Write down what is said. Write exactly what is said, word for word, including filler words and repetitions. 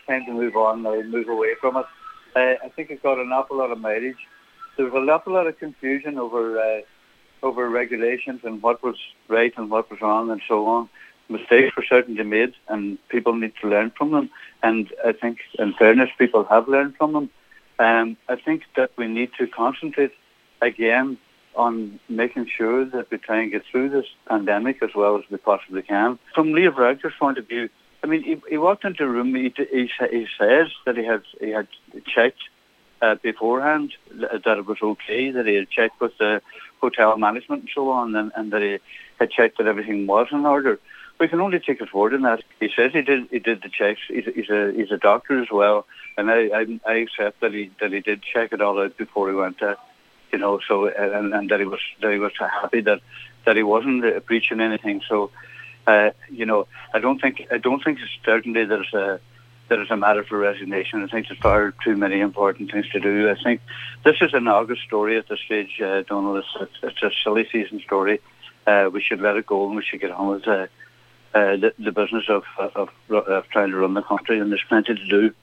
time to move on now, move away from it. Uh, I think it got an awful lot of mileage. There was an awful lot of confusion over uh, over regulations and what was right and what was wrong and so on. Mistakes were certainly made, and people need to learn from them. And I think, in fairness, people have learned from them. Um, I think that we need to concentrate again on making sure that we try and get through this pandemic as well as we possibly can. From Leo Varadkar's point of view, I mean, he, he walked into a room. He, he, he says that he had he had checked uh, beforehand that it was okay, that he had checked with the hotel management and so on, and, and that he had checked that everything was in order. We can only take his word on that. He says he did he did the checks. He's, he's a he's a doctor as well, and I, I I accept that he that he did check it all out before he went there. You know, so and, and that he was that he was happy that that he wasn't uh, breaching anything. So, uh, you know, I don't think I don't think certainly there's a there's a matter for resignation. I think there's far too many important things to do. I think this is an August story at this stage, uh, Donald. It's, it's a silly season story. Uh, we should let it go and we should get on with uh, uh, the, the business of, of of trying to run the country. And there's plenty to do.